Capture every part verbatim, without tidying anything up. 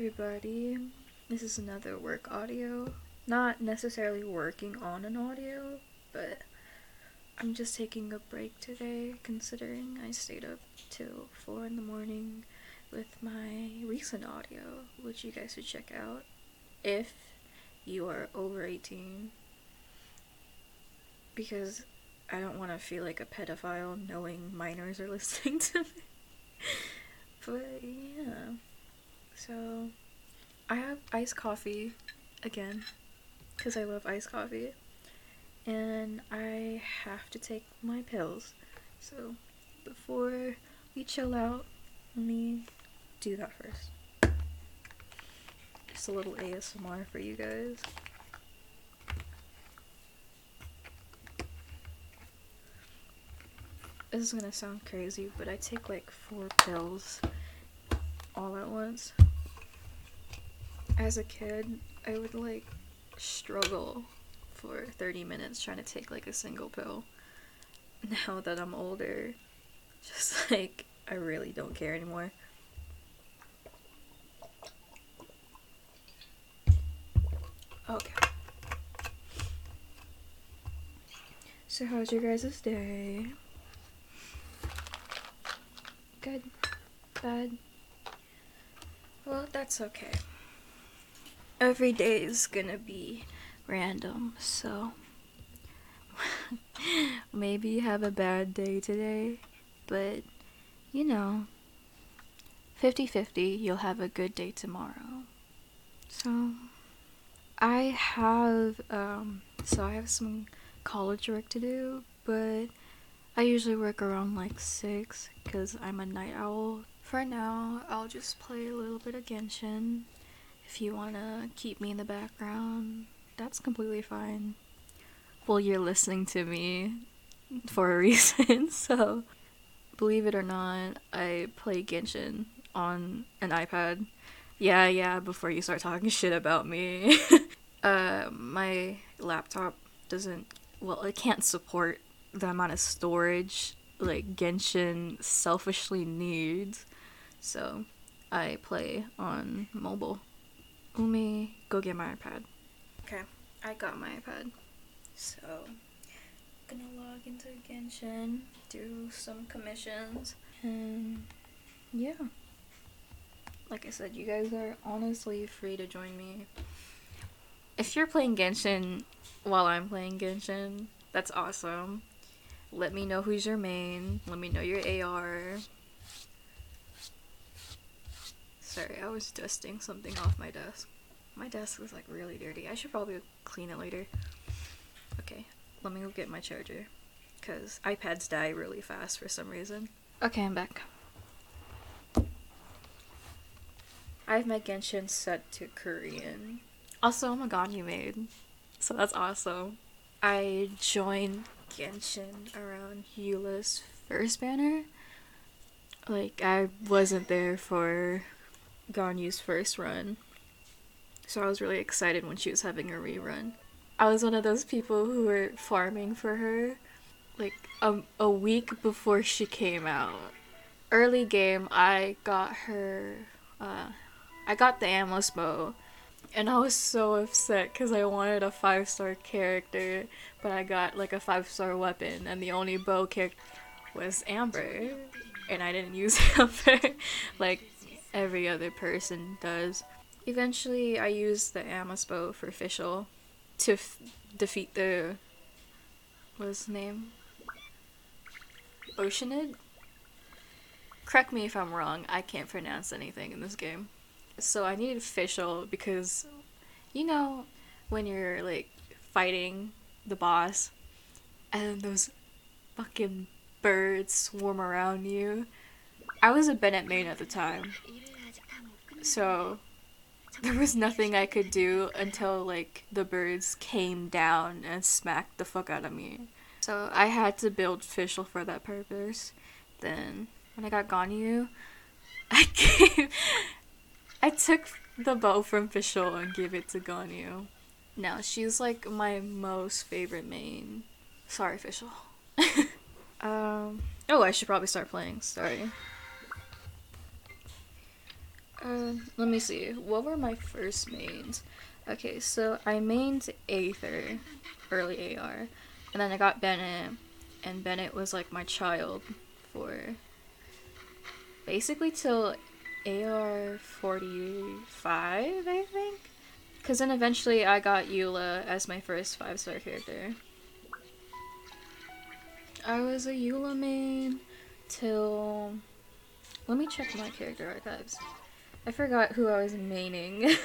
everybody. This is another work audio. Not necessarily working on an audio, but I'm just taking a break today considering I stayed up till four in the morning with my recent audio, which you guys should check out if you are over eighteen. Because I don't want to feel like a pedophile knowing minors are listening to me. But yeah. So, I have iced coffee again, because I love iced coffee, and I have to take my pills. So, before we chill out, let me do that first. Just a little A S M R for you guys. This is gonna sound crazy, but I take like four pills all at once. As a kid, I would like struggle for thirty minutes trying to take like a single pill. Now that I'm older, just like I really don't care anymore. Okay. So how's your guys' day? Good? Bad? Well, that's okay. Every day is gonna be random, so maybe you have a bad day today, but you know, fifty fifty, you'll have a good day tomorrow. So, I have, um, so I have some college work to do, but I usually work around like six, because I'm a night owl. For now, I'll just play a little bit of Genshin. If you wanna keep me in the background, that's completely fine. Well, you're listening to me for a reason, so believe it or not, I play Genshin on an iPad. Yeah, yeah, before you start talking shit about me. uh, my laptop doesn't, well, it can't support the amount of storage like Genshin selfishly needs, so I play on mobile. Let me go get my iPad. Okay, I got my iPad. So, I'm gonna log into Genshin, do some commissions, and yeah. Like I said, you guys are honestly free to join me. If you're playing Genshin while I'm playing Genshin, that's awesome. Let me know who's your main. Let me know your A R. Sorry, I was dusting something off my desk. My desk is like really dirty. I should probably clean it later. Okay, let me go get my charger, because iPads die really fast for some reason. Okay, I'm back. I have my Genshin set to Korean. Also, I'm a Ganyu maid, so that's awesome. I joined Genshin around Eula's first banner. Like, I wasn't there for Ganyu's first run, so I was really excited when she was having a rerun. I was one of those people who were farming for her like a, a week before she came out. Early game, I got her, uh, I got the Amos bow, and I was so upset because I wanted a five star character, but I got like a five star weapon, and the only bow character was Amber, and I didn't use Amber like every other person does. Eventually, I used the Amos bow for Fischl to f- defeat the, what's his name? Oceanid? Correct me if I'm wrong, I can't pronounce anything in this game. So I needed Fischl because, you know, when you're like fighting the boss and those fucking birds swarm around you. I was a Bennett main at the time, so there was nothing I could do until like the birds came down and smacked the fuck out of me. So I had to build Fischl for that purpose. Then when I got Ganyu, I gave I took the bow from Fischl and gave it to Ganyu. Now she's like my most favorite main. Sorry, Fischl. um. Oh, I should probably start playing. Sorry. Uh, let me see. What were my first mains? Okay, so I mained Aether, early A R, and then I got Bennett, and Bennett was like my child for basically till A R forty-five, I think? Because then eventually I got Eula as my first five star character. I was a Eula main till... Let me check my character archives. I forgot who I was maining.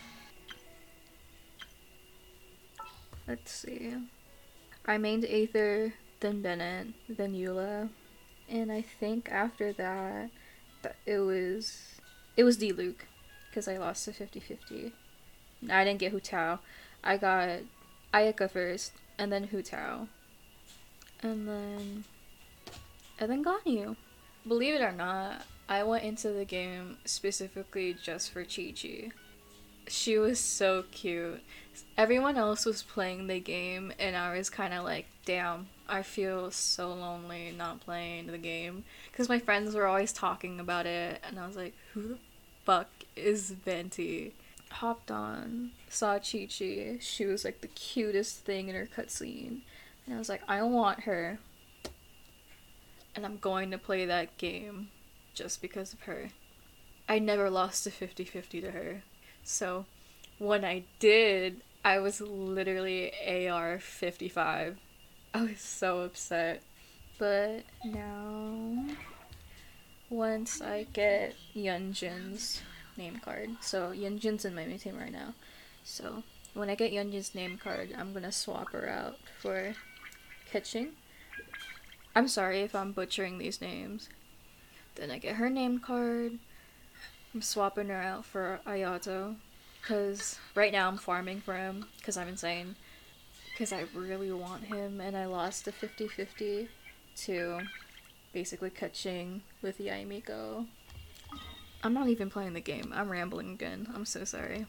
Let's see. I mained Aether, then Bennett, then Eula, and I think after that, that it was it was Diluc, because I lost to fifty fifty. I didn't get Hu Tao. I got Ayaka first, and then Hu Tao, and then and then Ganyu. Believe it or not, I went into the game specifically just for Chi-Chi. She was so cute. Everyone else was playing the game, and I was kind of like, damn, I feel so lonely not playing the game. Because my friends were always talking about it, and I was like, who the fuck is Venti? Hopped on, saw Chi-Chi. She was like the cutest thing in her cutscene. And I was like, I want her. And I'm going to play that game just because of her. I never lost to fifty fifty to her. So when I did, I was literally A R fifty-five. I was so upset. But now, once I get Yunjin's name card, so Yunjin's in my main team right now. So when I get Yunjin's name card, I'm gonna swap her out for Keqing. I'm sorry if I'm butchering these names. Then I get her name card. I'm swapping her out for Ayato. Because right now I'm farming for him. Because I'm insane. Because I really want him. And I lost to fifty fifty to basically Keqing with Yaimiko. I'm not even playing the game. I'm rambling again. I'm so sorry.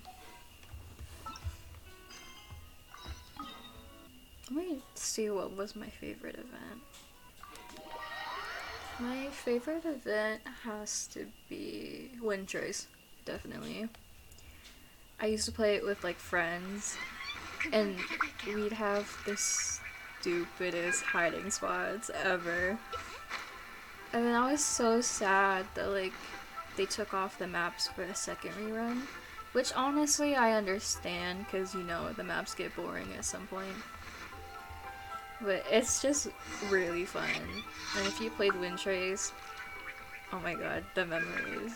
Let me see what was my favorite event. My favorite event has to be Wind Trace, definitely. I used to play it with like friends, and we'd have the stupidest hiding spots ever. And then I was so sad that like they took off the maps for the second rerun, which honestly I understand because you know the maps get boring at some point. But it's just really fun. And if you played Wind Trace, oh my god, the memories.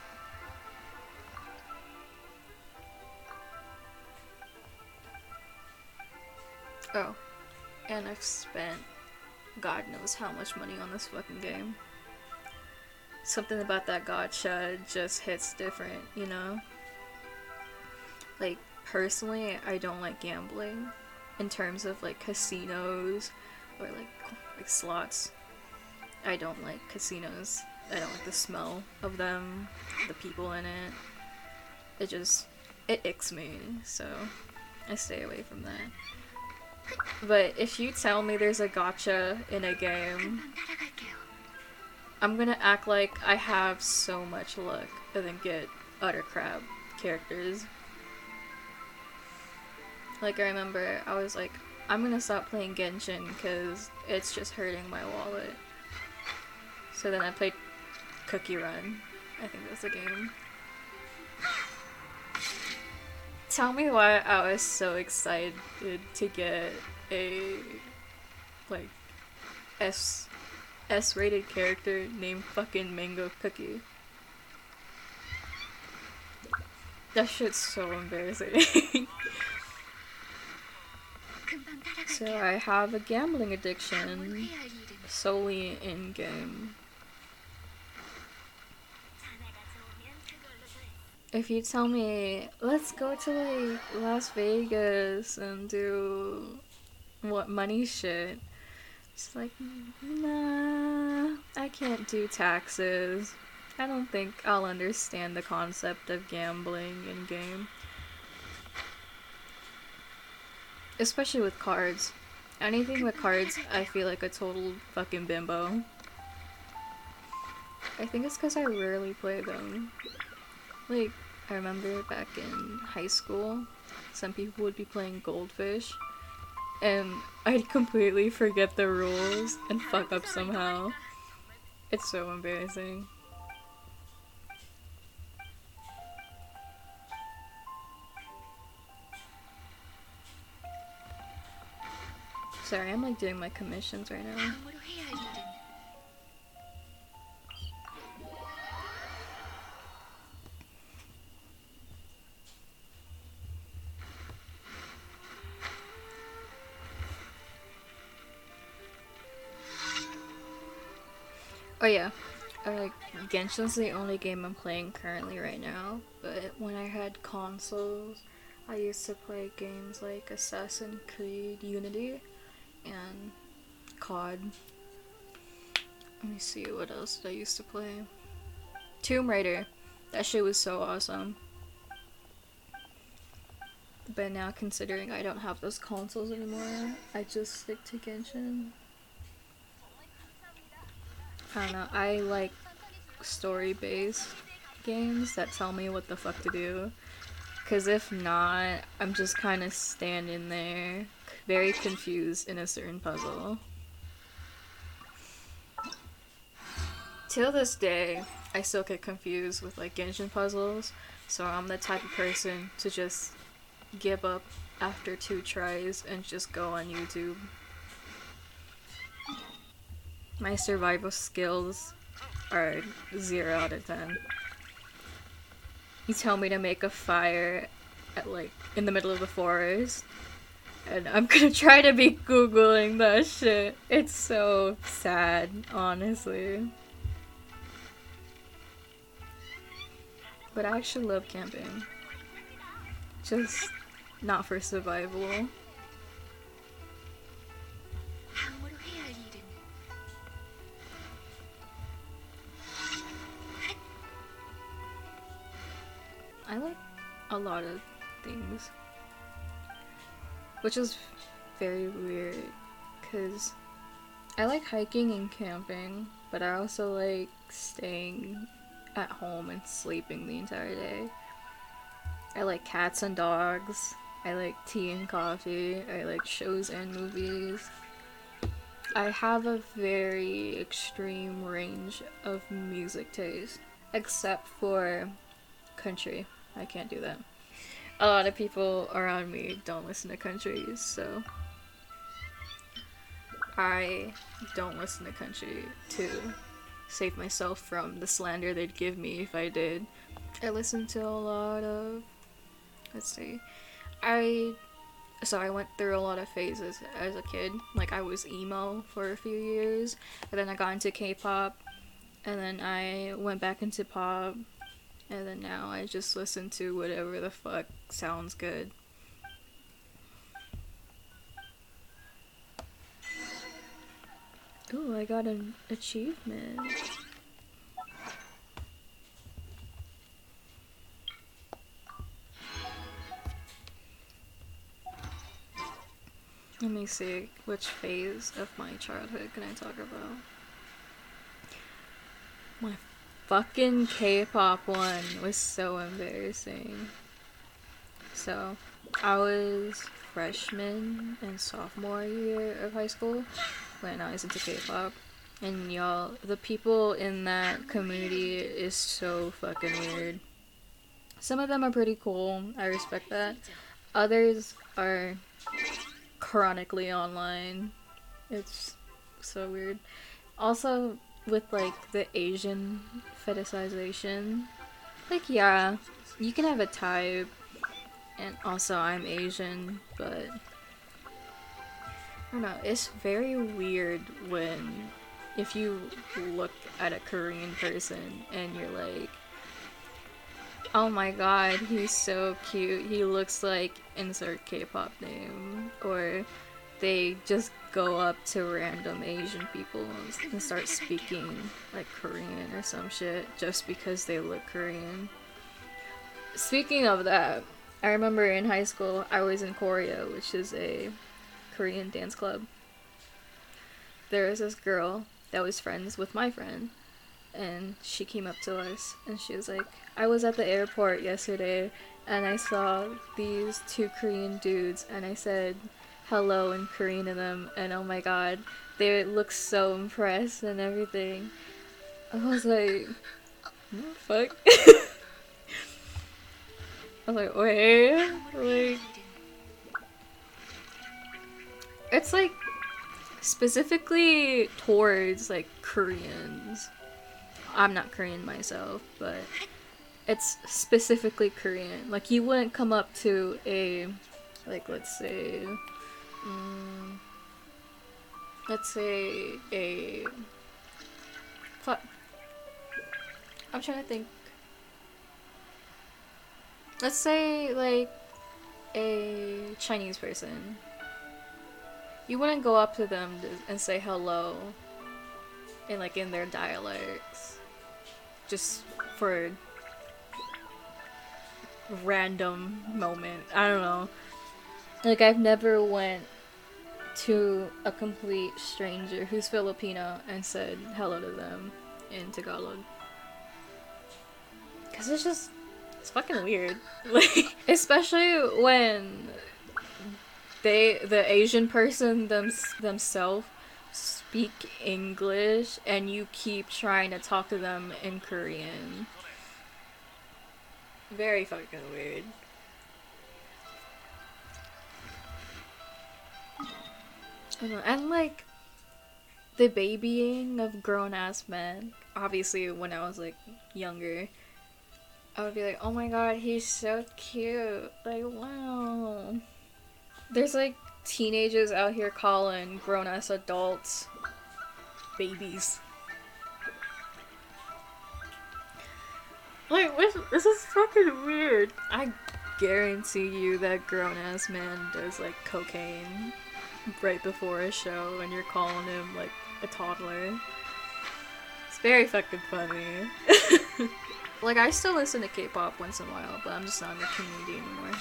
Oh, and I've spent God knows how much money on this fucking game. Something about that gacha just hits different, you know? Like, personally, I don't like gambling. In terms of like casinos or like like slots, I don't like casinos. I don't like the smell of them, the people in it. It just it icks me, so I stay away from that. But if you tell me there's a gacha in a game, I'm gonna act like I have so much luck and then get utter crap characters. Like, I remember, I was like, I'm gonna stop playing Genshin because it's just hurting my wallet. So then I played Cookie Run. I think that's the game. Tell me why I was so excited to get a, like, S, S-rated character named fucking Mango Cookie. That shit's so embarrassing. So I have a gambling addiction solely in game. If you tell me, let's go to like Las Vegas and do what money shit, it's like, nah, I can't do taxes. I don't think I'll understand the concept of gambling in game. Especially with cards. Anything with cards, I feel like a total fucking bimbo. I think it's because I rarely play them. Like, I remember back in high school, some people would be playing Goldfish, and I'd completely forget the rules and fuck up somehow. It's so embarrassing. Sorry, I'm like doing my commissions right now. Oh yeah, uh, like Genshin's the only game I'm playing currently right now. But when I had consoles, I used to play games like Assassin's Creed Unity and C O D. Let me see, what else did I used to play? Tomb Raider. That shit was so awesome. But now, considering I don't have those consoles anymore, I just stick to Genshin. I don't know, I like story-based games that tell me what the fuck to do. Because if not, I'm just kind of standing there, very confused in a certain puzzle. Till this day, I still get confused with like Genshin puzzles, so I'm the type of person to just give up after two tries and just go on YouTube. My survival skills are zero out of ten. You tell me to make a fire at like in the middle of the forest, and I'm gonna try to be googling that shit. It's so sad, honestly. But I actually love camping. Just not for survival. I like a lot of things. Which is very weird, because I like hiking and camping, but I also like staying at home and sleeping the entire day. I like cats and dogs. I like tea and coffee. I like shows and movies. I have a very extreme range of music taste, except for country. I can't do that. A lot of people around me don't listen to country, so I don't listen to country to save myself from the slander they'd give me if I did. I listen to a lot of, let's see, I, so I went through a lot of phases as a kid. Like, I was emo for a few years, and then I got into K-pop, and then I went back into pop, and then now I just listen to whatever the fuck sounds good. Ooh, I got an achievement. Let me see, which phase of my childhood can I talk about? My fucking K-pop one was so embarrassing. So, I was freshman and sophomore year of high school when I was into K-pop. And y'all, the people in that community is so fucking weird. Some of them are pretty cool, I respect that. Others are chronically online. It's so weird. Also, with like the Asian fetishization, like, yeah, you can have a type, and also I'm Asian, but I don't know, it's very weird when if you look at a Korean person and you're like, oh my god, he's so cute, he looks like insert K-pop name, or they just go up to random Asian people and start speaking like Korean or some shit just because they look Korean. Speaking of that, I remember in high school I was in Koryo, which is a Korean dance club. There was this girl that was friends with my friend, and she came up to us and she was like, I was at the airport yesterday and I saw these two Korean dudes and I said hello in Korean to them, and oh my god, they looked so impressed and everything. I was like, what the fuck? I was like, wait, like, it's like specifically towards like Koreans. I'm not Korean myself, but it's specifically Korean. Like, you wouldn't come up to a, like, let's say, um, let's say a, fuck, I'm trying to think. Let's say, like, a Chinese person. You wouldn't go up to them and say hello in, like, in their dialects. Just for random moment. I don't know. Like, I've never went to a complete stranger who's Filipino and said hello to them in Tagalog. Cause it's just, it's fucking weird. Like, especially when they, the Asian person them, themselves speak English and you keep trying to talk to them in Korean. Very fucking weird. I don't know. And like the babying of grown-ass men, obviously when I was like younger, I would be like, oh my god, he's so cute. Like, wow. There's like teenagers out here calling grown-ass adults babies. Like, this is fucking weird. I guarantee you that grown-ass man does like cocaine right before a show and you're calling him like a toddler. It's very fucking funny. Like, I still listen to K-pop once in a while, but I'm just not in the community anymore.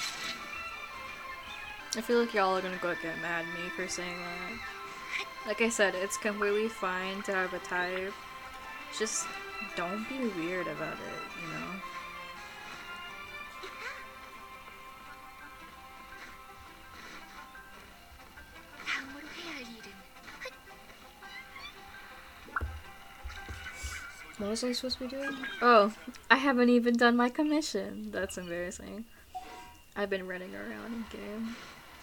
I feel like y'all are gonna go get mad at me for saying that. Like I said, it's completely fine to have a type. Just don't be weird about it, you know? What was I supposed to be doing? Oh, I haven't even done my commission. That's embarrassing. I've been running around in game.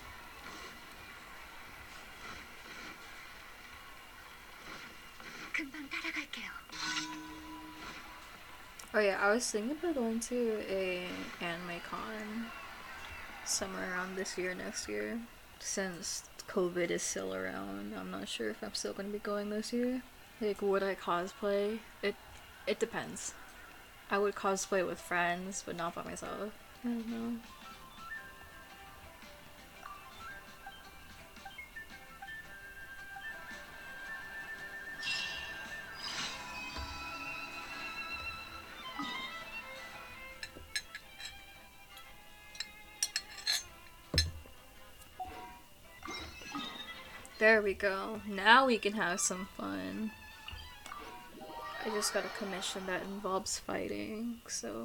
Oh yeah, I was thinking about going to a anime con somewhere around this year, next year. Since COVID is still around, I'm not sure if I'm still going to be going this year. Like, would I cosplay? It it depends. I would cosplay with friends, but not by myself. I don't know. There we go. Now we can have some fun. I just got a commission that involves fighting, so...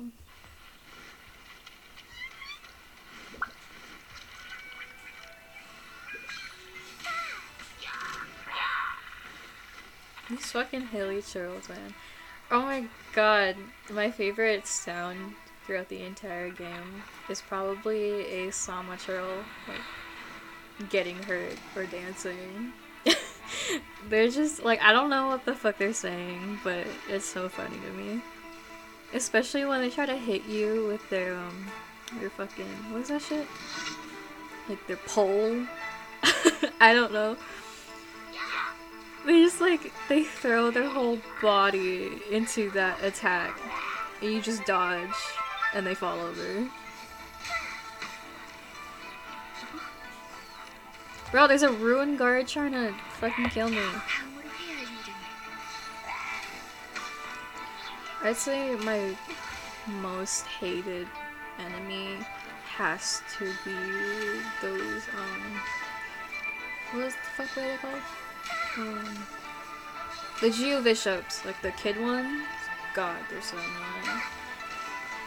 These fucking hilly churls, man. Oh my god, my favorite sound throughout the entire game is probably a Sama churl, like, getting hurt or dancing. They're just, like, I don't know what the fuck they're saying, but it's so funny to me. Especially when they try to hit you with their, um, their fucking, what is that shit? Like, their pole? I don't know. They just, like, they throw their whole body into that attack, and you just dodge, and they fall over. Bro, there's a ruin guard trying to fucking kill me. I'd say my most hated enemy has to be those, um... what the fuck were they called? Um... The Geo Bishops, like the kid ones. God, they're so annoying.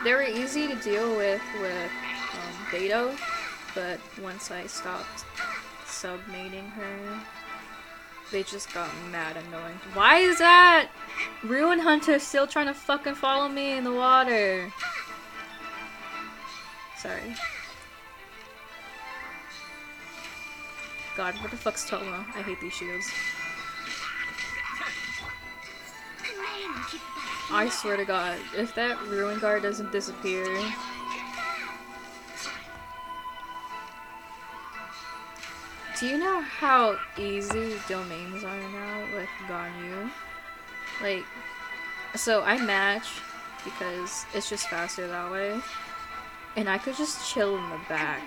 they were easy to deal with with um, Beto, but once I stopped submating her, they just got mad annoying. Why is that? Ruin Hunter still trying to fucking follow me in the water. Sorry. God, what the fuck's Tomo? I hate these shields. I swear to God, if that Ruin Guard doesn't disappear... Do you know how easy domains are now with Ganyu? Like, so I match because it's just faster that way. And I could just chill in the back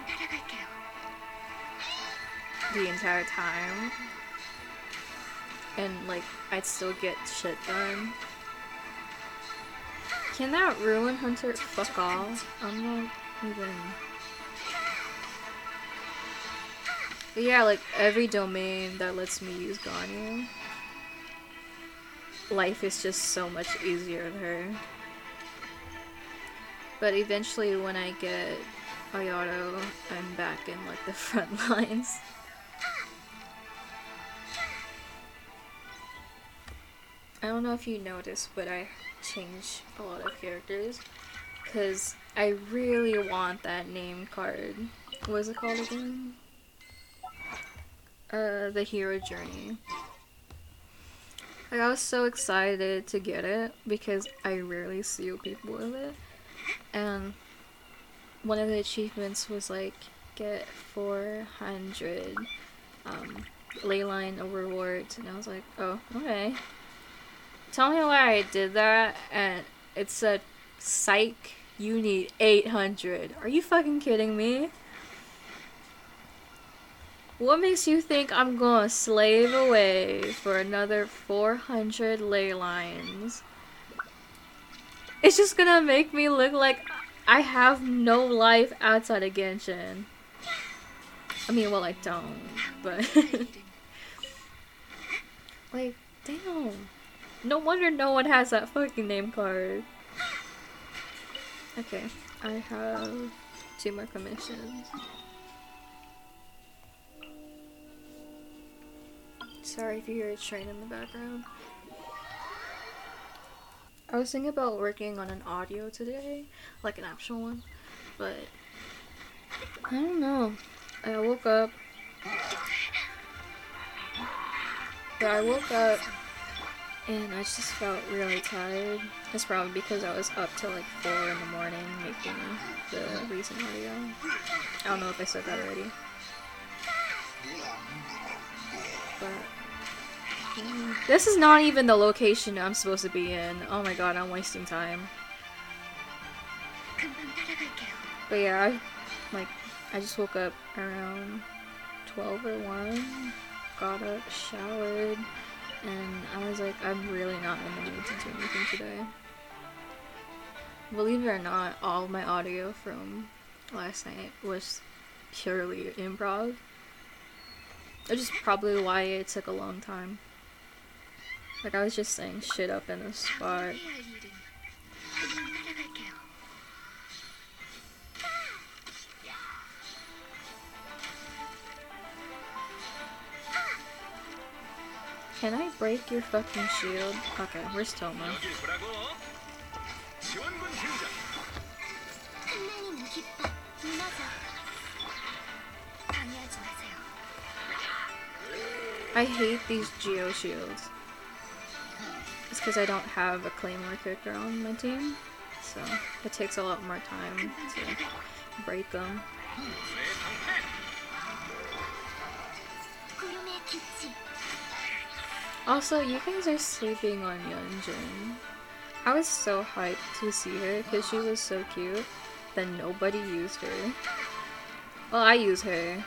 the entire time. And like, I'd still get shit done. Can that Ruin Hunter fuck off? I'm not even... But yeah, like every domain that lets me use Ganyu, life is just so much easier with her. But eventually when I get Ayato, I'm back in like the front lines. I don't know if you noticed, but I changed a lot of characters because I really want that name card. What is it called again? Uh, the Hero Journey. Like, I was so excited to get it because I rarely see people with it. And one of the achievements was like, get four hundred um, Leyline rewards. And I was like, oh, okay. Tell me why I did that. And it said, psych, you need eight hundred. Are you fucking kidding me? What makes you think I'm gonna slave away for another four hundred ley lines? It's just gonna make me look like I have no life outside of Genshin. I mean, well, I don't, but... like, damn. No wonder no one has that fucking name card. Okay, I have two more commissions. Sorry if you hear a train in the background. I was thinking about working on an audio today, like an actual one, but I don't know. I woke up. Yeah, I woke up and I just felt really tired. It's probably because I was up till like four in the morning making the recent audio. I don't know if I said that already. But this is not even the location I'm supposed to be in. Oh my god, I'm wasting time. But yeah, I, like, I just woke up around twelve or one, got up, showered, and I was like, I'm really not in the mood to do anything today. Believe it or not, all of my audio from last night was purely improv. Which is probably why it took a long time. Like, I was just saying shit up in the spot. Can I break your fucking shield? Okay, where's Tomo? I hate these Geo shields. It's because I don't have a Claymore character on my team, so it takes a lot more time to break them. Also, you guys are sleeping on Yunjin. I was so hyped to see her because she was so cute that nobody used her. Well, I use her,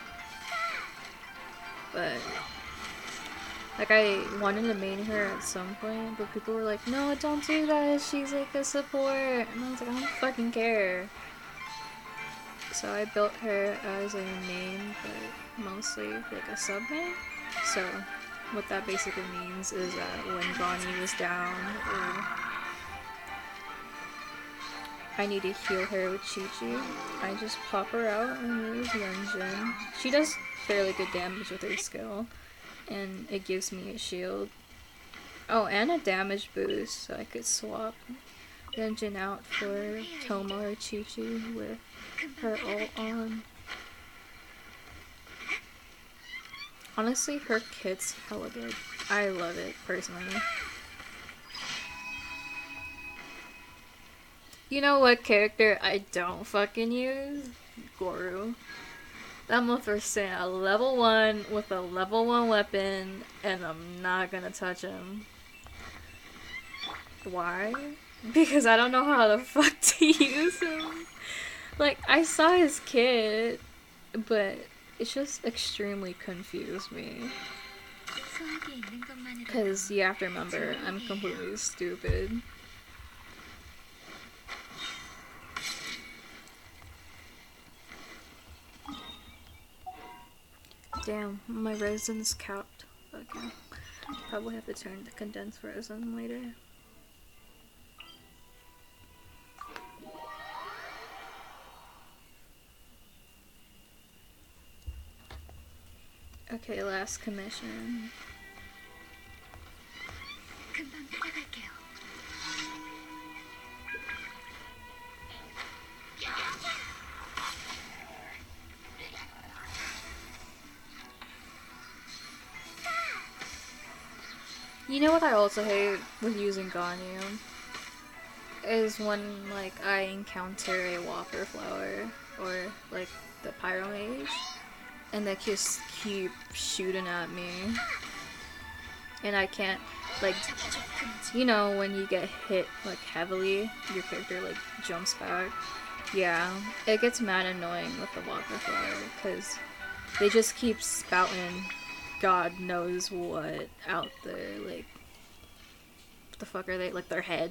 but like, I wanted to main her at some point, but people were like, no, don't do that, she's like a support. And I was like, I don't fucking care. So I built her as a main, but mostly like a sub main. So what that basically means is that when Bonnie was down, or I need to heal her with Chi-Chi, I just pop her out and use Yunjin. She does fairly good damage with her skill, and it gives me a shield. Oh, and a damage boost, so I could swap Yunjin out for Tomo or Chi-Chi with her ult on. Honestly, her kit's hella good. I love it, personally. You know what character I don't fucking use? Goru. That motherfucker's sitting at level one with a level one weapon, and I'm not gonna touch him. Why? Because I don't know how the fuck to use him. Like, I saw his kit, but it just extremely confused me. Because you have to remember, I'm completely stupid. Damn, my resin's capped. Okay. Probably have to turn to condensed resin later. Okay, last commission. You know what I also hate with using Ganyu? Is when, like, I encounter a Whopper Flower, or, like, the Pyro Mage, and they just keep shooting at me. And I can't, like, you know, when you get hit, like, heavily, your character, like, jumps back. Yeah, it gets mad annoying with the Whopper Flower, because they just keep spouting God knows what out there, like, what the fuck are they, like, their head.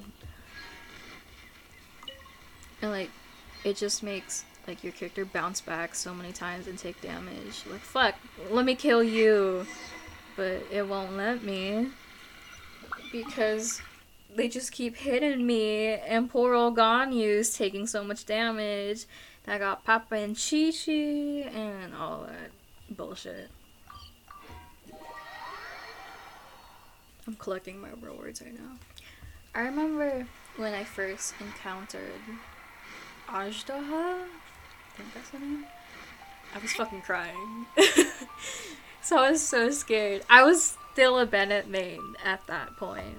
And, like, it just makes, like, your character bounce back so many times and take damage. Like, fuck, let me kill you. But it won't let me. Because they just keep hitting me, and poor old Ganyu's taking so much damage. I got Papa and Chi-Chi, and all that bullshit. I'm collecting my rewards right now. I remember when I first encountered Ajdaha? I think that's the name? I was fucking crying. So I was so scared. I was still a Bennett main at that point.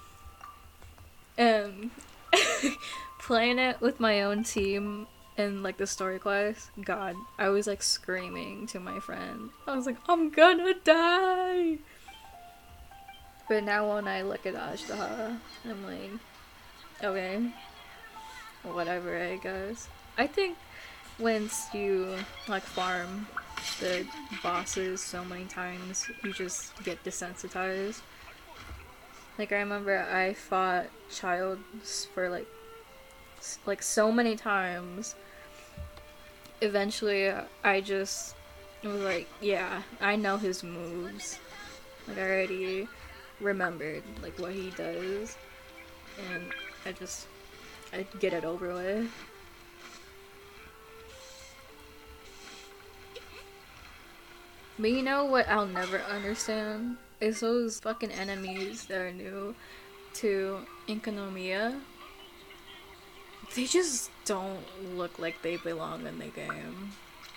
Um, playing it with my own team in like the story quest, God, I was like screaming to my friend. I was like, I'm gonna die! But now when I look at Ajdaha, I'm like, okay, whatever, I guess. I think once you like farm the bosses so many times, you just get desensitized. Like, I remember I fought Childs for like like so many times. Eventually I just was like, yeah, I know his moves. Like, I already remembered like what he does, and I just I'd get it over with. But you know what I'll never understand? Is those fucking enemies that are new to Enkanomiya. They just don't look like they belong in the game.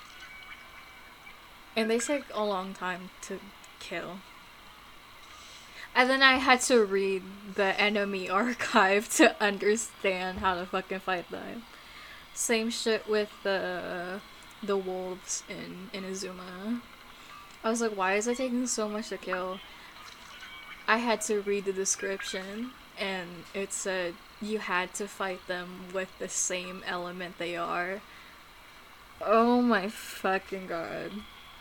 And they take a long time to kill. And then I had to read the enemy archive to understand how to fucking fight them. Same shit with the the wolves in Inazuma. I was like, why is it taking so much to kill? I had to read the description, and it said you had to fight them with the same element they are. Oh my fucking god.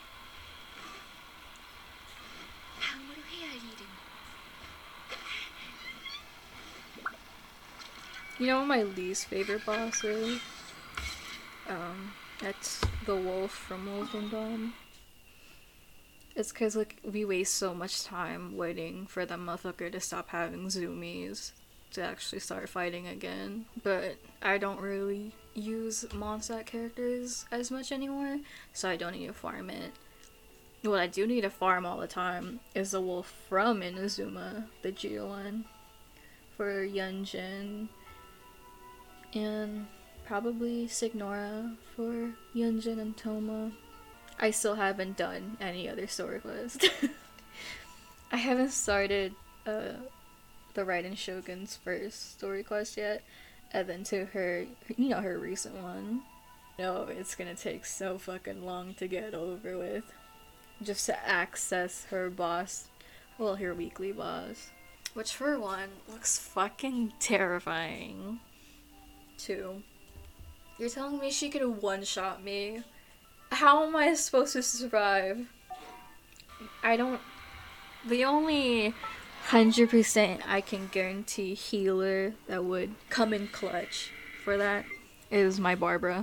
You know what my least favorite boss is? Um, it's the wolf from Wolfen Dawn. It's cause like we waste so much time waiting for that motherfucker to stop having zoomies. to actually start fighting again. But I don't really use Mondstadt characters as much anymore, so I don't need to farm it. What I do need to farm all the time is the wolf from Inazuma, the Geo one, for Yunjin, and probably Signora for Yunjin and Toma. I still haven't done any other story quest. I haven't started uh, the Raiden Shogun's first story quest yet, and then to her, you know, her recent one. No, it's gonna take so fucking long to get over with. Just to access her boss, well, her weekly boss. Which, for one, looks fucking terrifying. Two, you're telling me she could one-shot me? How am I supposed to survive? I don't... The only one hundred percent I can guarantee healer that would come in clutch for that is my Barbara.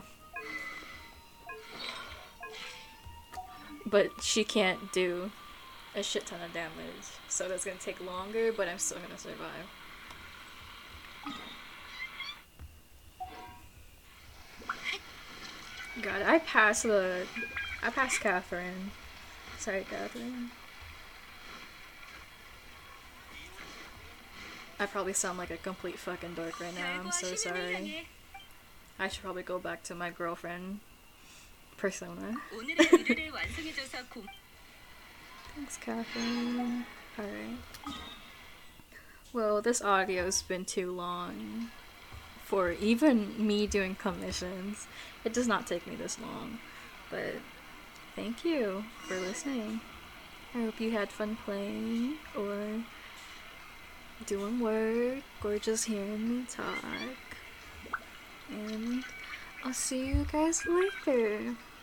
But she can't do a shit ton of damage, so that's gonna take longer, but I'm still gonna survive. God, I passed the... I passed Catherine. Sorry, Catherine. I probably sound like a complete fucking dork right now, I'm so sorry. I should probably go back to my girlfriend persona. Thanks, Catherine. Alright. Well, this audio's been too long for even me doing commissions. It does not take me this long, but thank you for listening. I hope you had fun playing, or doing work, or just hearing me talk. And I'll see you guys later.